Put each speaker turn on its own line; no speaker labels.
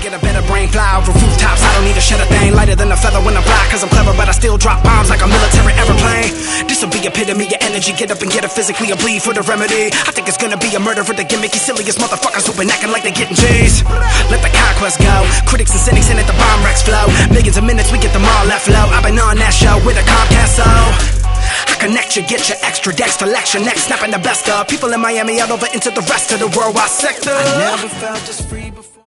get a better brain, fly over rooftops. I don't need to shed a thing. Lighter than a feather when I fly, cause I'm clever, but I still drop bombs like a military airplane. This'll be epitome of energy. Get up and get it physically or bleed for the remedy. I think it's gonna be a murder for the gimmicky, silliest motherfuckers who've been acting like they're getting G's. Let the conquest go. Critics and cynics in it, the bomb wrecks flow. Millions of minutes, we get them all left low. I've been on that show with a Comcast, so I connect you, get your extra decks to lecture next, snapping the best of people in Miami out over into the rest of the world. While sector, I never felt this free.